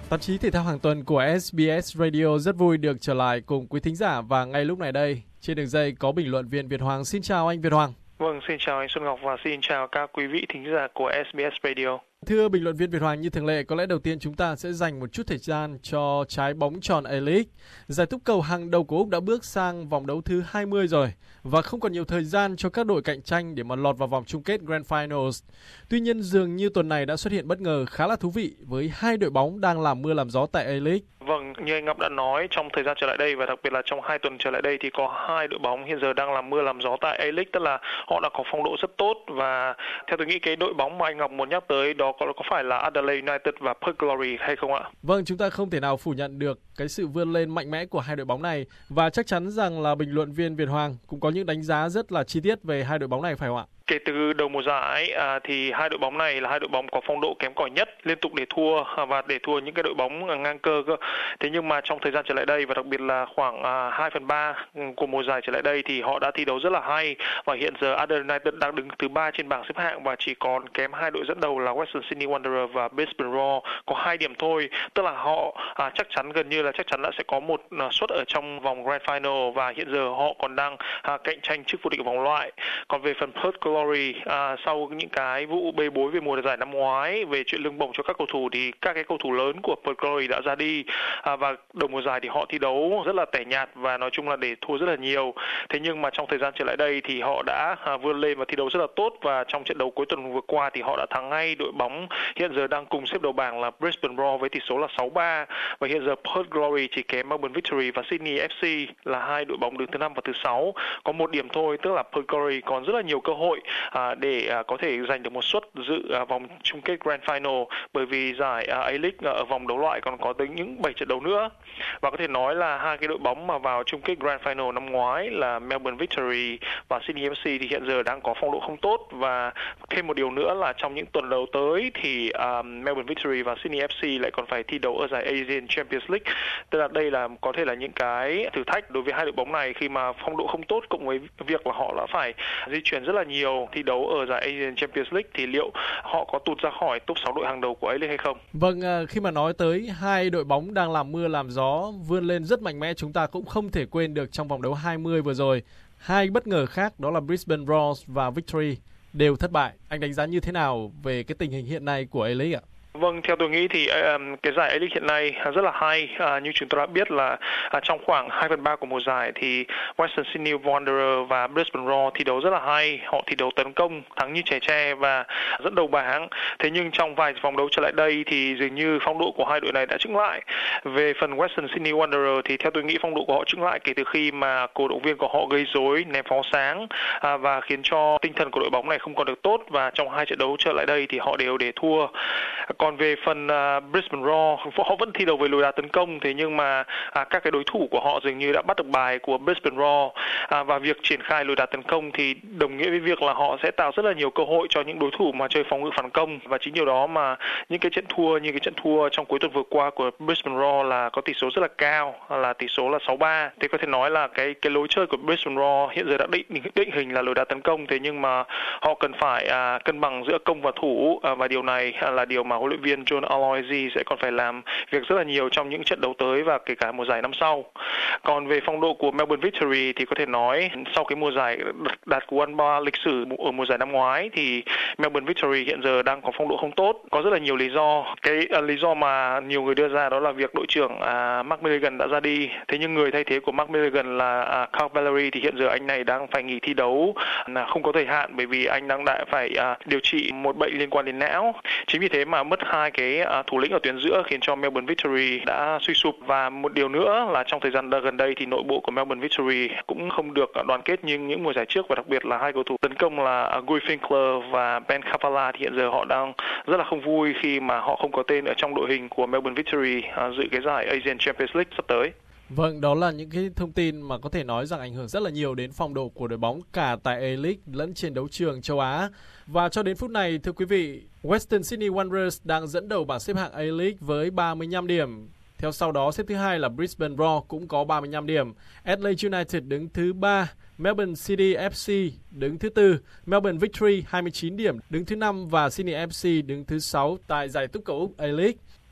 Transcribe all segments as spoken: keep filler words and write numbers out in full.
Tạp chí thể thao hàng tuần của ét bê ét Radio rất vui được trở lại cùng quý thính giả, và ngay lúc này đây trên đường dây có bình luận viên Việt Hoàng. Xin chào anh Việt Hoàng. Vâng, xin chào anh Xuân Ngọc và xin chào các quý vị thính giả của ét bê ét Radio. Thưa bình luận viên Việt Hoàng, như thường lệ, có lẽ đầu tiên chúng ta sẽ dành một chút thời gian cho trái bóng tròn A-League. Giải túc cầu hàng đầu của Úc đã bước sang vòng đấu thứ hai mươi rồi và không còn nhiều thời gian cho các đội cạnh tranh để mà lọt vào vòng chung kết Grand Finals. Tuy nhiên, dường như tuần này đã xuất hiện bất ngờ khá là thú vị với hai đội bóng đang làm mưa làm gió tại A-League. Vâng, như anh Ngọc đã nói, trong thời gian trở lại đây và đặc biệt là trong hai tuần trở lại đây thì có hai đội bóng hiện giờ đang làm mưa làm gió tại A-League, tức là họ đã có phong độ rất tốt. Và theo tôi nghĩ cái đội bóng mà anh Ngọc muốn nhắc tới đó có, có phải là Adelaide United và Perth Glory hay không ạ? Vâng, chúng ta không thể nào phủ nhận được cái sự vươn lên mạnh mẽ của hai đội bóng này, và chắc chắn rằng là bình luận viên Việt Hoàng cũng có những đánh giá rất là chi tiết về hai đội bóng này, phải không ạ? Kể từ đầu mùa giải à, thì hai đội bóng này là hai đội bóng có phong độ kém cỏi nhất, liên tục để thua à, và để thua những cái đội bóng ngang cơ cơ. Thế nhưng mà trong thời gian trở lại đây và đặc biệt là khoảng à, hai phần ba của mùa giải trở lại đây thì họ đã thi đấu rất là hay, và hiện giờ Adelaide United đang đứng thứ ba trên bảng xếp hạng và chỉ còn kém hai đội dẫn đầu là Western Sydney Wanderers và Brisbane Roar có hai điểm thôi, tức là họ à, chắc chắn gần như là chắc chắn là sẽ có một à, suất ở trong vòng Grand Final, và hiện giờ họ còn đang à, cạnh tranh chức vô địch vòng loại. Còn về phần Perth Glory, à, sau những cái vụ bê bối về mùa giải năm ngoái về chuyện lương bổng cho các cầu thủ thì các cái cầu thủ lớn của Perth Glory đã ra đi, à, và đầu mùa giải thì họ thi đấu rất là tẻ nhạt và nói chung là để thua rất là nhiều. Thế nhưng mà trong thời gian trở lại đây thì họ đã à, vươn lên và thi đấu rất là tốt, và trong trận đấu cuối tuần vừa qua thì họ đã thắng ngay đội bóng hiện giờ đang cùng xếp đầu bảng là Brisbane Roar với tỷ số là sáu ba, và hiện giờ Perth Glory chỉ kém Melbourne Victory và Sydney ép xê là hai đội bóng đứng thứ năm và thứ sáu có một điểm thôi, tức là Perth Glory còn rất là nhiều cơ hội À, để à, có thể giành được một suất dự à, vòng chung kết Grand Final, bởi vì giải à, A-League ở vòng đấu loại còn có tới những bảy trận đấu nữa. Và có thể nói là hai cái đội bóng mà vào chung kết Grand Final năm ngoái là Melbourne Victory và Sydney ép xê thì hiện giờ đang có phong độ không tốt, và thêm một điều nữa là trong những tuần đầu tới thì uh, Melbourne Victory và Sydney ép xê lại còn phải thi đấu ở giải Asian Champions League, tức là đây là có thể là những cái thử thách đối với hai đội bóng này khi mà phong độ không tốt cộng với việc là họ đã phải di chuyển rất là nhiều thi đấu ở giải Asian Champions League, thì liệu họ có tụt ra khỏi top sáu đội hàng đầu của A-League hay không? Vâng, khi mà nói tới hai đội bóng đang làm mưa làm gió vươn lên rất mạnh mẽ, chúng ta cũng không thể quên được trong vòng đấu hai mươi vừa rồi, hai bất ngờ khác đó là Brisbane Roar và Victory đều thất bại. Anh đánh giá như thế nào về cái tình hình hiện nay của A-League ạ? Vâng, theo tôi nghĩ thì um, cái giải A-League hiện nay rất là hay. À, như chúng tôi đã biết là à, trong khoảng hai phần ba của mùa giải thì Western Sydney Wanderers và Brisbane Roar thi đấu rất là hay. Họ thi đấu tấn công, thắng như trẻ tre và dẫn đầu bảng. Thế nhưng trong vài vòng đấu trở lại đây thì dường như phong độ của hai đội này đã chững lại. Về phần Western Sydney Wanderers thì theo tôi nghĩ phong độ của họ chững lại kể từ khi mà cổ động viên của họ gây rối, ném pháo sáng à, và khiến cho tinh thần của đội bóng này không còn được tốt, và trong hai trận đấu trở lại đây thì họ đều để thua. Còn về phần uh, Brisbane Roar, họ vẫn thi đấu với lối đá tấn công, thế nhưng mà à, các cái đối thủ của họ dường như đã bắt được bài của Brisbane Roar, à, và việc triển khai lối đá tấn công thì đồng nghĩa với việc là họ sẽ tạo rất là nhiều cơ hội cho những đối thủ mà chơi phòng ngự phản công, và chính điều đó mà những cái trận thua như cái trận thua trong cuối tuần vừa qua của Brisbane Roar là có tỷ số rất là cao, là tỷ số là sáu ba. Thế có thể nói là cái cái lối chơi của Brisbane Roar hiện giờ đã định định hình là lối đá tấn công, thế nhưng mà họ cần phải à, cân bằng giữa công và thủ, à, và điều này à, là điều mà huấn luyện viên John Aloisi sẽ còn phải làm việc rất là nhiều trong những trận đấu tới và kể cả mùa giải năm sau. Còn về phong độ của Melbourne Victory thì có thể nói sau cái mùa giải đạt cú ăn ba lịch sử ở mùa giải năm ngoái thì Melbourne Victory hiện giờ đang có phong độ không tốt. Có rất là nhiều lý do. Cái uh, lý do mà nhiều người đưa ra đó là việc đội trưởng uh, Mark Milligan đã ra đi. Thế nhưng người thay thế của Mark Milligan là uh, Carl Valery thì hiện giờ anh này đang phải nghỉ thi đấu là không có thời hạn, bởi vì anh đang đã phải uh, điều trị một bệnh liên quan đến não. Chính vì thế mà mất hai cái uh, thủ lĩnh ở tuyến giữa khiến cho Melbourne Victory đã suy sụp. Và một điều nữa là trong thời gian gần đây thì nội bộ của Melbourne Victory cũng không được đoàn kết như những mùa giải trước, và đặc biệt là hai cầu thủ tấn công là Guy Finkler và Ben Kavala thì hiện giờ họ đang rất là không vui khi mà họ không có tên ở trong đội hình của Melbourne Victory uh, dự cái giải Asian Champions League sắp tới. Vâng, đó là những cái thông tin mà có thể nói rằng ảnh hưởng rất là nhiều đến phong độ của đội bóng cả tại A-League lẫn trên đấu trường châu Á. Và cho đến phút này, thưa quý vị, Western Sydney Wanderers đang dẫn đầu bảng xếp hạng A-League với ba mươi lăm điểm. Theo sau đó xếp thứ hai là Brisbane Roar cũng có ba mươi lăm điểm. Adelaide United đứng thứ ba, Melbourne City ép xê đứng thứ tư, Melbourne Victory hai mươi chín điểm đứng thứ năm và Sydney ép xê đứng thứ sáu tại giải túc cầu Úc A-League.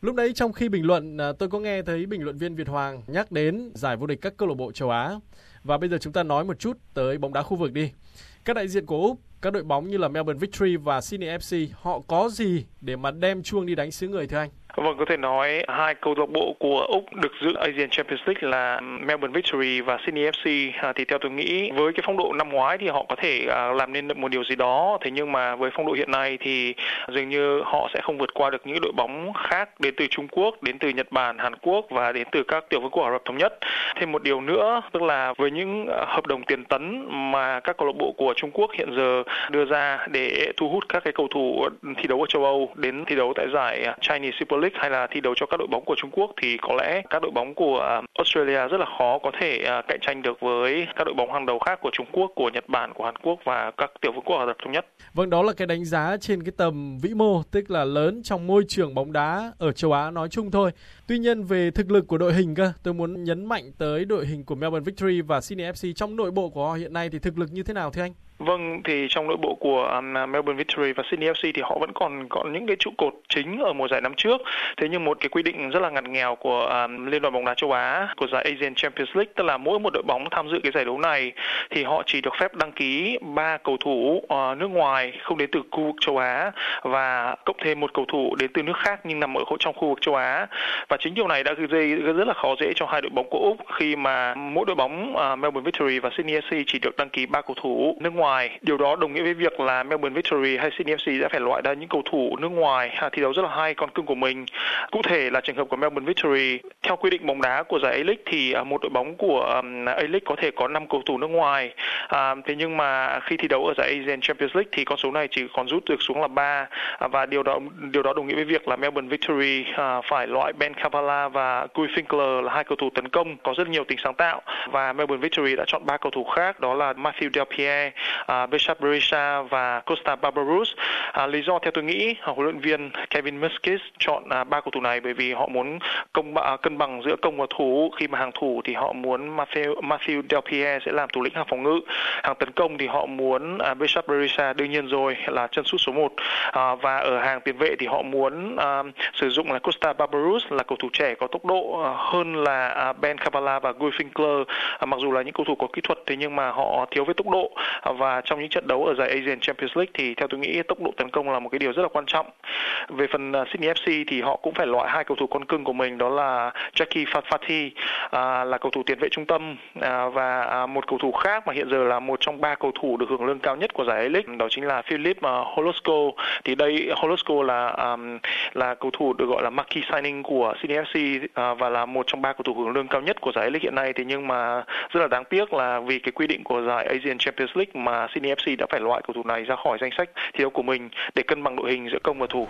Lúc đấy trong khi bình luận, tôi có nghe thấy bình luận viên Việt Hoàng nhắc đến giải vô địch các câu lạc bộ châu Á. Và bây giờ chúng ta nói một chút tới bóng đá khu vực đi. Các đại diện của Úc, các đội bóng như là Melbourne Victory và Sydney ép xê, họ có gì để mà đem chuông đi đánh xứ người thưa anh? Vâng, có thể nói hai câu lạc bộ của Úc được dự Asian Champions League là Melbourne Victory và Sydney ép xê. À, thì theo tôi nghĩ với cái phong độ năm ngoái thì họ có thể à, làm nên được một điều gì đó. Thế nhưng mà với phong độ hiện nay thì dường như họ sẽ không vượt qua được những đội bóng khác đến từ Trung Quốc, đến từ Nhật Bản, Hàn Quốc và đến từ các tiểu vương quốc Ả Rập Thống Nhất. Thêm một điều nữa tức là với những hợp đồng tiền tấn mà các câu lạc bộ của Trung Quốc hiện giờ đưa ra để thu hút các cái cầu thủ thi đấu ở châu Âu đến thi đấu tại giải Chinese Super League hay là thi đấu cho các đội bóng của Trung Quốc thì có lẽ các đội bóng của Australia rất là khó có thể cạnh tranh được với các đội bóng hàng đầu khác của Trung Quốc, của Nhật Bản, của Hàn Quốc và các tiểu vương quốc Ả Rập Thống Nhất. Vâng, đó là cái đánh giá trên cái tầm vĩ mô, tức là lớn trong môi trường bóng đá ở châu Á nói chung thôi. Tuy nhiên về thực lực của đội hình cơ, tôi muốn nhấn mạnh tới đội hình của Melbourne Victory và Sydney ép xê trong nội bộ của họ hiện nay thì thực lực như thế nào thưa anh? Vâng, thì trong nội bộ của um, Melbourne Victory và Sydney ép xê thì họ vẫn còn có những cái trụ cột chính ở mùa giải năm trước. Thế nhưng một cái quy định rất là ngặt nghèo của um, Liên đoàn bóng đá châu Á, của giải Asian Champions League, tức là mỗi một đội bóng tham dự cái giải đấu này thì họ chỉ được phép đăng ký ba cầu thủ uh, nước ngoài không đến từ khu vực châu Á và cộng thêm một cầu thủ đến từ nước khác nhưng nằm ở trong khu vực châu Á. Và chính điều này đã gây rất là khó dễ cho hai đội bóng của Úc khi mà mỗi đội bóng uh, Melbourne Victory và Sydney ép xê chỉ được đăng ký ba cầu thủ nước ngoài. Điều đó đồng nghĩa với việc là Melbourne Victory hay Sydney ép xê sẽ phải loại ra những cầu thủ nước ngoài thi đấu rất là hay, con cưng của mình. Cụ thể là trường hợp của Melbourne Victory, theo quy định bóng đá của giải A-League thì một đội bóng của A-League có thể có năm cầu thủ nước ngoài. À, thế nhưng mà khi thi đấu ở giải Asian Champions League thì con số này chỉ còn rút được xuống là ba à, và điều đó điều đó đồng nghĩa với việc là Melbourne Victory à, phải loại Ben Cavallo và Guy Finkler là hai cầu thủ tấn công có rất nhiều tính sáng tạo, và Melbourne Victory đã chọn ba cầu thủ khác, đó là Matthew Delpierre, Uh, Bishop Berisha và Costa Barbaros. Uh, lý do theo tôi nghĩ huấn luyện viên Kevin Muscat chọn uh, ba cầu thủ này bởi vì họ muốn công uh, cân bằng giữa công và thủ. Khi mà hàng thủ thì họ muốn Matthew, Matthew Delpierre sẽ làm thủ lĩnh hàng phòng ngự, hàng tấn công thì họ muốn uh, Bishop Berisha đương nhiên rồi là chân sút số một, uh, và ở hàng tiền vệ thì họ muốn uh, sử dụng là Costa Barbaros là cầu thủ trẻ có tốc độ uh, hơn là uh, Ben Cavallo và Guy Finkler. Uh, mặc dù là những cầu thủ có kỹ thuật thế nhưng mà họ thiếu về tốc độ, uh, và trong những trận đấu ở giải Asian Champions League thì theo tôi nghĩ tốc độ tấn công là một cái điều rất là quan trọng. Về phần uh, Sydney ép xê thì họ cũng phải loại hai cầu thủ con cưng của mình, đó là Jackie Fafati uh, là cầu thủ tiền vệ trung tâm uh, và uh, một cầu thủ khác mà hiện giờ là một trong ba cầu thủ được hưởng lương cao nhất của giải A-League, đó chính là Philip uh, Holosko. Thì đây Holosko là um, là cầu thủ được gọi là marquee signing của Sydney ép xê uh, và là một trong ba cầu thủ hưởng lương cao nhất của giải A-League hiện nay. Thế nhưng mà rất là đáng tiếc là vì cái quy định của giải Asian Champions League mà Sydney ép xê đã phải loại cầu thủ này ra khỏi danh sách thi đấu của mình để cân bằng đội hình giữa công và thủ.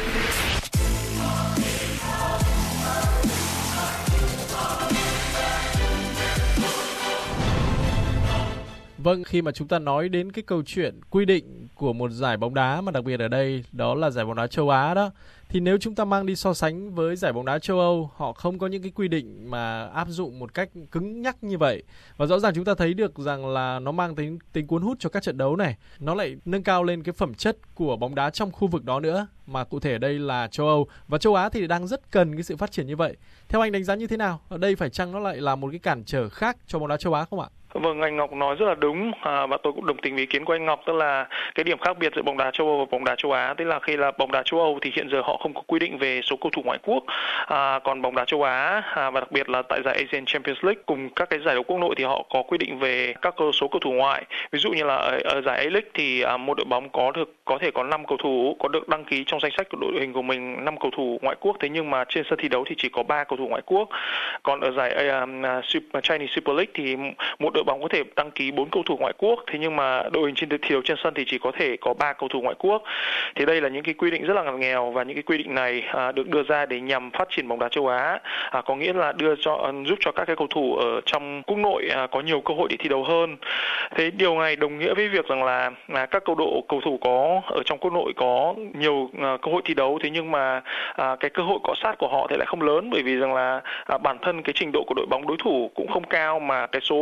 Vâng, khi mà chúng ta nói đến cái câu chuyện quy định của một giải bóng đá mà đặc biệt ở đây đó là giải bóng đá châu Á đó, thì nếu chúng ta mang đi so sánh với giải bóng đá châu Âu, họ không có những cái quy định mà áp dụng một cách cứng nhắc như vậy. Và rõ ràng chúng ta thấy được rằng là nó mang tính tính cuốn hút cho các trận đấu này. Nó lại nâng cao lên cái phẩm chất của bóng đá trong khu vực đó nữa, mà cụ thể ở đây là châu Âu. Và châu Á thì đang rất cần cái sự phát triển như vậy. Theo anh đánh giá như thế nào? Ở đây phải chăng nó lại là một cái cản trở khác cho bóng đá châu Á không ạ? Vâng, anh Ngọc nói rất là đúng, à, và tôi cũng đồng tình với ý kiến của anh Ngọc, tức là cái điểm khác biệt giữa bóng đá châu Âu và bóng đá châu Á, tức là khi là bóng đá châu Âu thì hiện giờ họ không có quy định về số cầu thủ ngoại quốc, à, còn bóng đá châu Á à, và đặc biệt là tại giải Asian Champions League cùng các cái giải đấu quốc nội thì họ có quy định về các số cầu thủ ngoại. Ví dụ như là ở, ở giải A-League thì à, một đội bóng có được có thể có năm cầu thủ có được đăng ký trong danh sách của đội hình của mình, năm cầu thủ ngoại quốc, thế nhưng mà trên sân thi đấu thì chỉ có ba cầu thủ ngoại quốc. Còn ở giải uh, Super, Chinese Super League thì một đội bóng có thể đăng ký bốn cầu thủ ngoại quốc, thế nhưng mà đội hình trên thi đấu trên sân thì chỉ có thể có ba cầu thủ ngoại quốc. Thì đây là những cái quy định rất là ngặt nghèo, và những cái quy định này à, được đưa ra để nhằm phát triển bóng đá châu Á, à, có nghĩa là đưa cho giúp cho các cái cầu thủ ở trong quốc nội à, có nhiều cơ hội để thi đấu hơn. Thế điều này đồng nghĩa với việc rằng là à, các cầu độ cầu thủ có ở trong quốc nội có nhiều à, cơ hội thi đấu, thế nhưng mà à, cái cơ hội cọ sát của họ thì lại không lớn, bởi vì rằng là à, bản thân cái trình độ của đội bóng đối thủ cũng không cao, mà cái số lượng cái cầu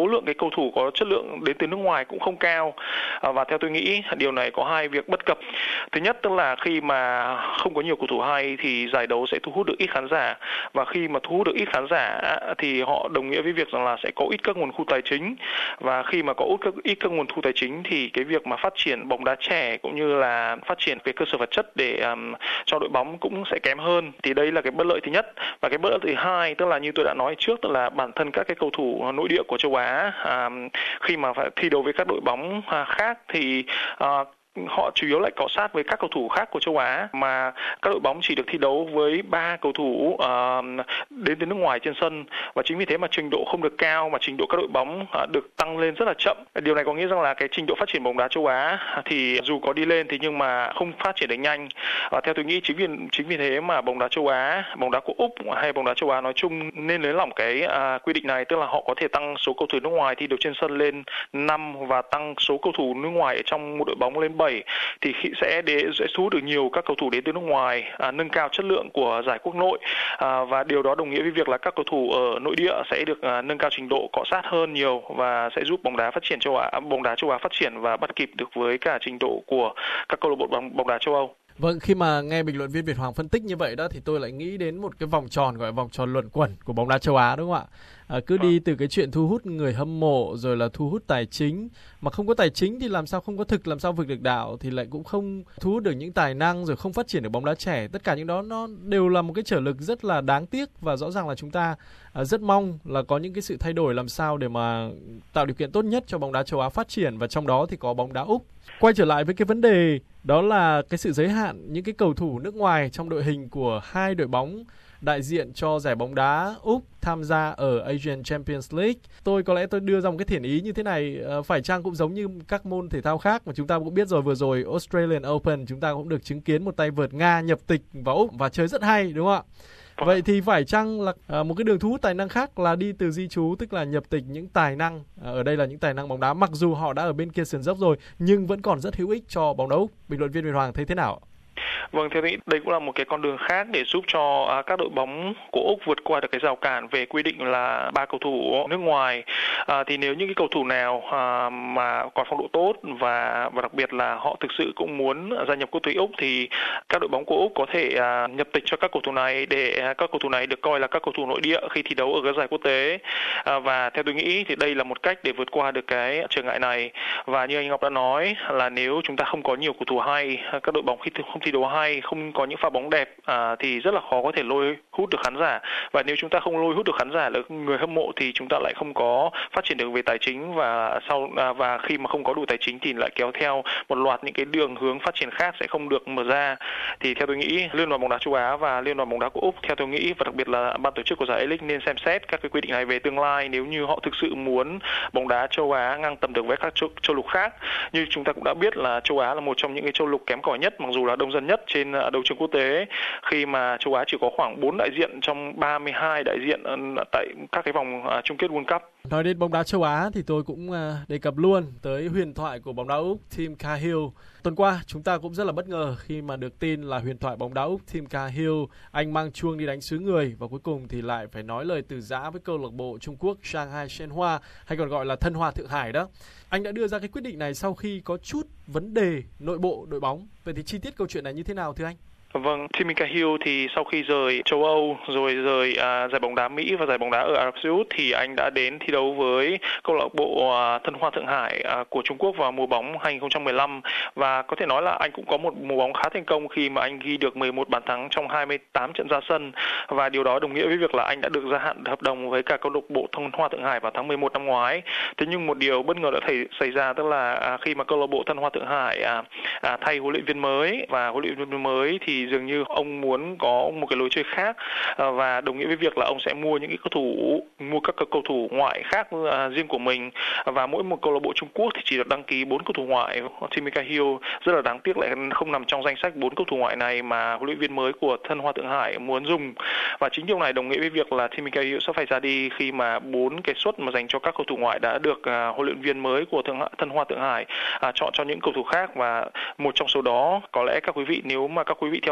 cầu thủ có chất lượng đến từ nước ngoài cũng không cao. À, và theo tôi nghĩ điều này có hai việc bất cập. Thứ nhất tức là khi mà không có nhiều cầu thủ hay thì giải đấu sẽ thu hút được ít khán giả, và khi mà thu hút được ít khán giả thì họ đồng nghĩa với việc rằng là sẽ có ít các nguồn thu tài chính, và khi mà có ít các, ít các nguồn thu tài chính thì cái việc mà phát triển bóng đá trẻ cũng như là phát triển về cơ sở vật chất để um, cho đội bóng cũng sẽ kém hơn. Thì đây là cái bất lợi thứ nhất. Và cái bất lợi thứ hai tức là như tôi đã nói trước, tức là bản thân các cái cầu thủ nội địa của châu Á um, khi mà phải thi đấu với các đội bóng uh, khác thì uh, họ chủ yếu lại cọ sát với các cầu thủ khác của châu Á, mà các đội bóng chỉ được thi đấu với ba cầu thủ uh, đến từ nước ngoài trên sân, và chính vì thế mà trình độ không được cao, mà trình độ các đội bóng uh, được tăng lên rất là chậm. Điều này có nghĩa rằng là cái trình độ phát triển bóng đá châu Á thì dù có đi lên thì nhưng mà không phát triển được nhanh. Và theo tôi nghĩ chính vì chính vì thế mà bóng đá châu Á, bóng đá của Úc hay bóng đá châu Á nói chung nên nới lỏng cái uh, quy định này, tức là họ có thể tăng số cầu thủ nước ngoài thi đấu trên sân lên năm và tăng số cầu thủ nước ngoài ở trong một đội bóng lên bảy, thì sẽ để sẽ thu hút được nhiều các cầu thủ đến từ nước ngoài, à, nâng cao chất lượng của giải quốc nội, à, và điều đó đồng nghĩa với việc là các cầu thủ ở nội địa sẽ được à, nâng cao trình độ cọ sát hơn nhiều, và sẽ giúp bóng đá phát triển châu Á, bóng đá châu Á phát triển và bắt kịp được với cả trình độ của các câu lạc bộ bóng, bóng đá châu Âu. Vâng, khi mà nghe bình luận viên Việt Hoàng phân tích như vậy đó thì tôi lại nghĩ đến một cái vòng tròn gọi là vòng tròn luẩn quẩn của bóng đá châu Á, đúng không ạ? À, cứ đi từ cái chuyện thu hút người hâm mộ rồi là thu hút tài chính, mà không có tài chính thì làm sao không có thực, làm sao vực được đạo, thì lại cũng không thu hút được những tài năng, rồi không phát triển được bóng đá trẻ. Tất cả những đó nó đều là một cái trở lực rất là đáng tiếc, và rõ ràng là chúng ta à, rất mong là có những cái sự thay đổi làm sao để mà tạo điều kiện tốt nhất cho bóng đá châu Á phát triển, và trong đó thì có bóng đá Úc. Quay trở lại với cái vấn đề đó là cái sự giới hạn những cái cầu thủ nước ngoài trong đội hình của hai đội bóng đại diện cho giải bóng đá Úc tham gia ở Asian Champions League. Tôi có lẽ tôi đưa ra một cái thiện ý như thế này, phải chăng cũng giống như các môn thể thao khác mà chúng ta cũng biết rồi, vừa rồi Australian Open chúng ta cũng được chứng kiến một tay vợt Nga nhập tịch vào Úc và chơi rất hay, đúng không ạ? Vậy thì phải chăng là à, một cái đường thu hút tài năng khác là đi từ di trú, tức là nhập tịch những tài năng, à, ở đây là những tài năng bóng đá mặc dù họ đã ở bên kia sườn dốc rồi nhưng vẫn còn rất hữu ích cho bóng đá Úc. Bình luận viên Việt Hoàng thấy thế nào? Vâng, theo tôi đây cũng là một cái con đường khác để giúp cho à, các đội bóng của Úc vượt qua được cái rào cản về quy định là ba cầu thủ nước ngoài. À, thì nếu những cái cầu thủ nào à, mà còn phong độ tốt và và đặc biệt là họ thực sự cũng muốn gia nhập quốc tế Úc thì các đội bóng của Úc có thể à, nhập tịch cho các cầu thủ này để à, các cầu thủ này được coi là các cầu thủ nội địa khi thi đấu ở các giải quốc tế. À, và theo tôi nghĩ thì đây là một cách để vượt qua được cái trở ngại này. Và như anh Ngọc đã nói là nếu chúng ta không có nhiều cầu thủ hay, các đội bóng khi không thi đấu hay, không có những pha bóng đẹp à, thì rất là khó có thể lôi hút được khán giả. Và nếu chúng ta không lôi hút được khán giả, được người hâm mộ, thì chúng ta lại không có phát triển được về tài chính, và sau à, và khi mà không có đủ tài chính thì lại kéo theo một loạt những cái đường hướng phát triển khác sẽ không được mở ra. Thì theo tôi nghĩ Liên đoàn bóng đá châu Á và Liên đoàn bóng đá của Úc, theo tôi nghĩ và đặc biệt là ban tổ chức của giải A-League nên xem xét các cái quy định này về tương lai nếu như họ thực sự muốn bóng đá châu Á ngang tầm được với các châu, châu lục khác. Như chúng ta cũng đã biết là châu Á là một trong những cái châu lục kém cỏi nhất, mặc dù là đông dân nhất trên đấu trường quốc tế, khi mà châu Á chỉ có khoảng bốn đại diện trong ba mươi hai đại diện tại các cái vòng chung kết World Cup. Nói đến bóng đá châu Á thì tôi cũng đề cập luôn tới huyền thoại của bóng đá Úc, Tim Cahill. Tuần qua chúng ta cũng rất là bất ngờ khi mà được tin là huyền thoại bóng đá Úc Tim Cahill, anh mang chuông đi đánh xứ người và cuối cùng thì lại phải nói lời từ giã với câu lạc bộ Trung Quốc Shanghai Shenhua, hay còn gọi là Thân Hoa Thượng Hải đó. Anh đã đưa ra cái quyết định này sau khi có chút vấn đề nội bộ đội bóng. Vậy thì chi tiết câu chuyện này như thế nào thưa anh? Vâng, Tim Cahill thì sau khi rời châu Âu rồi rời à, giải bóng đá Mỹ và giải bóng đá ở Ả Rập Xê Út thì anh đã đến thi đấu với câu lạc bộ à, Thân Hoa Thượng Hải à, của Trung Quốc vào mùa bóng hai không một lăm, và có thể nói là anh cũng có một mùa bóng khá thành công khi mà anh ghi được mười một bàn thắng trong hai mươi tám trận ra sân, và điều đó đồng nghĩa với việc là anh đã được gia hạn hợp đồng với cả câu lạc bộ Thân Hoa Thượng Hải vào tháng mười một năm ngoái. Thế nhưng một điều bất ngờ đã thể, xảy ra, tức là à, khi mà câu lạc bộ Thân Hoa Thượng Hải à, à, thay huấn luyện viên mới, và huấn luyện viên mới thì dường như ông muốn có một cái lối chơi khác, và đồng nghĩa với việc là ông sẽ mua những cái cầu thủ mua các cầu thủ ngoại khác riêng của mình, và mỗi một câu lạc bộ Trung Quốc thì chỉ được đăng ký bốn cầu thủ ngoại. Tim Cahill rất là đáng tiếc lại không nằm trong danh sách bốn cầu thủ ngoại này mà huấn luyện viên mới của Thân Hoa Thượng Hải muốn dùng, và chính điều này đồng nghĩa với việc là Tim Cahill sẽ phải ra đi khi mà bốn cái suất mà dành cho các cầu thủ ngoại đã được uh, huấn luyện viên mới của Thân Hoa Thượng Hải uh, chọn cho những cầu thủ khác, và một trong số đó có lẽ các quý vị nếu mà các quý vị theo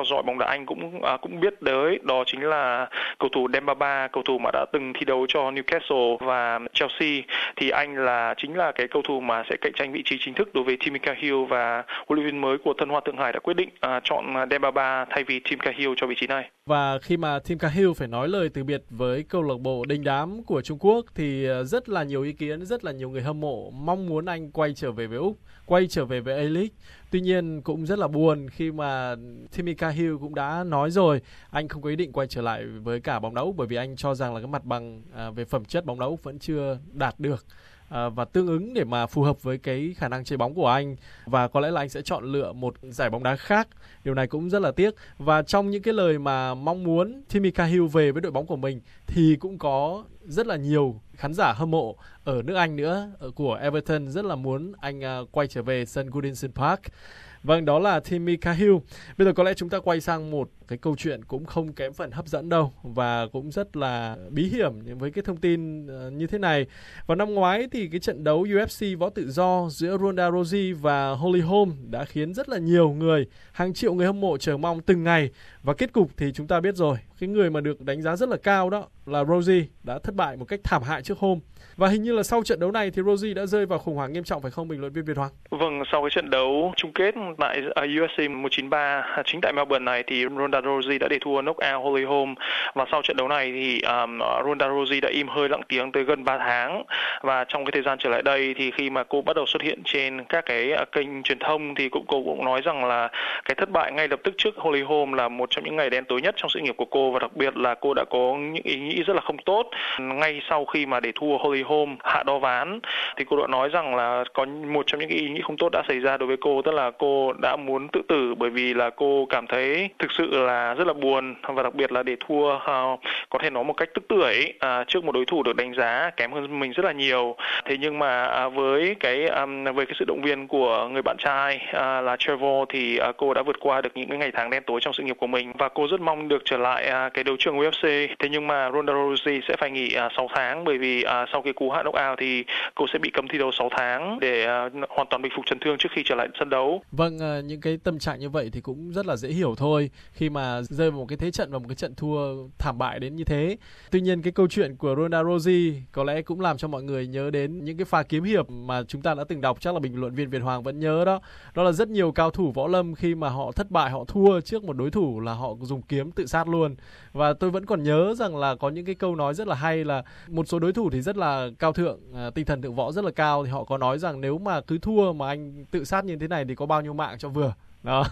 theo dõi bóng đá Anh cũng à, cũng biết tới, đó chính là cầu thủ Demba Ba, cầu thủ mà đã từng thi đấu cho Newcastle và Chelsea. Thì anh là chính là cái cầu thủ mà sẽ cạnh tranh vị trí chính thức đối với Tim Cahill, và huấn luyện viên mới của Tân Hoa Thượng Hải đã quyết định à, chọn Demba Ba thay vì Tim Cahill cho vị trí này. Và khi mà Tim Cahill phải nói lời từ biệt với câu lạc bộ đình đám của Trung Quốc thì rất là nhiều ý kiến, rất là nhiều người hâm mộ mong muốn anh quay trở về với Úc, quay trở về với A-League. Tuy nhiên cũng rất là buồn khi mà Tim Cahill cũng đã nói rồi anh không có ý định quay trở lại với cả bóng đá Úc, bởi vì anh cho rằng là cái mặt bằng à, về phẩm chất bóng đá Úc vẫn chưa đạt được à, và tương ứng để mà phù hợp với cái khả năng chơi bóng của anh, và có lẽ là anh sẽ chọn lựa một giải bóng đá khác. Điều này cũng rất là tiếc. Và trong những cái lời mà mong muốn Tim Cahill về với đội bóng của mình thì cũng có rất là nhiều khán giả hâm mộ ở nước Anh nữa, của Everton rất là muốn anh uh, quay trở về sân Goodison Park. Vâng, đó là Tim Cahill. Bây giờ có lẽ chúng ta quay sang một cái câu chuyện cũng không kém phần hấp dẫn đâu, và cũng rất là bí hiểm với cái thông tin uh, như thế này. Vào năm ngoái thì cái trận đấu U F C võ tự do giữa Ronda Rousey và Holly Holm đã khiến rất là nhiều người, hàng triệu người hâm mộ chờ mong từng ngày. Và kết cục thì chúng ta biết rồi, cái người mà được đánh giá rất là cao đó là Rousey đã thất bại một cách thảm hại trước Holm. Và hình như là sau trận đấu này thì Rousey đã rơi vào khủng hoảng nghiêm trọng, phải không bình luận viên Việt Hoàng? Vâng, sau cái trận đấu chung kết tại U F C một chín ba chính tại Melbourne này thì Ronda Rousey đã để thua knockout Holly Holm. Và sau trận đấu này thì um, Ronda Rousey đã im hơi lặng tiếng tới gần ba tháng. Và trong cái thời gian trở lại đây thì khi mà cô bắt đầu xuất hiện trên các cái kênh truyền thông thì cũng cô cũng nói rằng là cái thất bại ngay lập tức trước Holly Holm là một trong những ngày đen tối nhất trong sự nghiệp của cô, và đặc biệt là cô đã có những ý nghĩ rất là không tốt. Ngay sau khi mà để thua Holly Holm hạ đo ván thì cô đã nói rằng là có một trong những cái ý nghĩ không tốt đã xảy ra đối với cô, tức là cô đã muốn tự tử bởi vì là cô cảm thấy thực sự là rất là buồn, và đặc biệt là để thua uh, có thể nói một cách tức tưởi uh, trước một đối thủ được đánh giá kém hơn mình rất là nhiều. Thế nhưng mà uh, với cái um, với cái sự động viên của người bạn trai uh, là Trevor thì uh, cô đã vượt qua được những cái ngày tháng đen tối trong sự nghiệp của mình, và cô rất mong được trở lại uh, cái đấu trường U F C. Thế nhưng mà Ronda Rousey sẽ phải nghỉ uh, sáu tháng, bởi vì uh, sau cái cú hạ knockout thì cô sẽ bị cấm thi đấu sáu tháng để uh, hoàn toàn bình phục chấn thương trước khi trở lại sân đấu. Vâng, uh, những cái tâm trạng như vậy thì cũng rất là dễ hiểu thôi, khi mà rơi vào một cái thế trận và một cái trận thua thảm bại đến như thế. Tuy nhiên cái câu chuyện của Ronda Rousey có lẽ cũng làm cho mọi người nhớ đến những cái pha kiếm hiệp mà chúng ta đã từng đọc, chắc là bình luận viên Việt Hoàng vẫn nhớ đó. Đó là rất nhiều cao thủ võ lâm khi mà họ thất bại, họ thua trước một đối thủ là họ dùng kiếm tự sát luôn. Và tôi vẫn còn nhớ rằng là có những cái câu nói rất là hay là một số đối thủ thì rất là cao thượng, à, tinh thần thượng võ rất là cao, thì họ có nói rằng nếu mà cứ thua mà anh tự sát như thế này thì có bao nhiêu mạng cho vừa. Đó.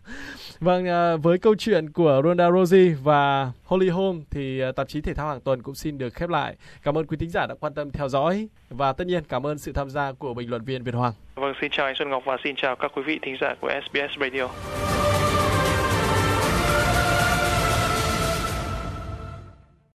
Vâng, à, với câu chuyện của Ronda Rousey và Holly Holm thì à, tạp chí Thể thao hàng tuần cũng xin được khép lại. Cảm ơn quý thính giả đã quan tâm theo dõi, và tất nhiên cảm ơn sự tham gia của bình luận viên Việt Hoàng. Vâng, xin chào anh Xuân Ngọc và xin chào các quý vị thính giả của ét bê ét Radio.